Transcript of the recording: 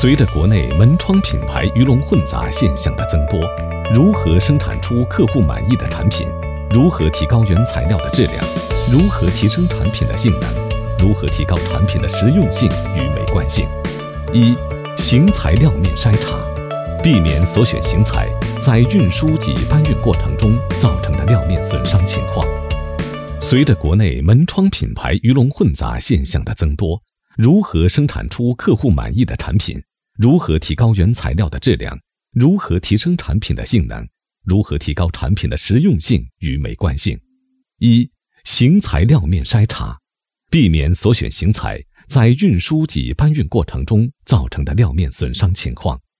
随着国内门窗品牌鱼龙混杂现象的增多，如何生产出客户满意的产品？如何提高原材料的质量？如何提升产品的性能？如何提高产品的实用性与美观性？一、型材料面筛查，避免所选型材在运输及搬运过程中造成的料面损伤情况。随着国内门窗品牌鱼龙混杂现象的增多，如何生产出客户满意的产品？如何提高原材料的质量？如何提升产品的性能？如何提高产品的实用性与美观性？一、型材料面筛查，避免所选型材在运输及搬运过程中造成的料面损伤情况。